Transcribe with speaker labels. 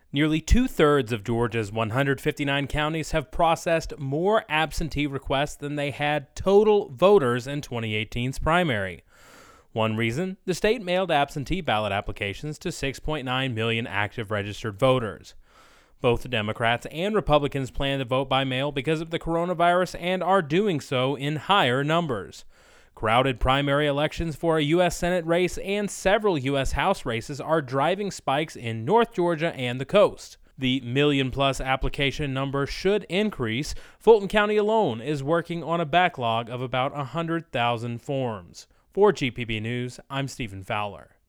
Speaker 1: Nearly two-thirds of Georgia's 159 counties have processed more absentee requests than they had total voters in 2018's primary. One reason, the state mailed absentee ballot applications to 6.9 million active registered voters. Both Democrats and Republicans plan to vote by mail because of the coronavirus and are doing so in higher numbers. Crowded primary elections for a U.S. Senate race and several U.S. House races are driving spikes in North Georgia and the coast. The million-plus application number should increase. Fulton County alone is working on a backlog of about 100,000 forms. For GPB News, I'm Stephen Fowler.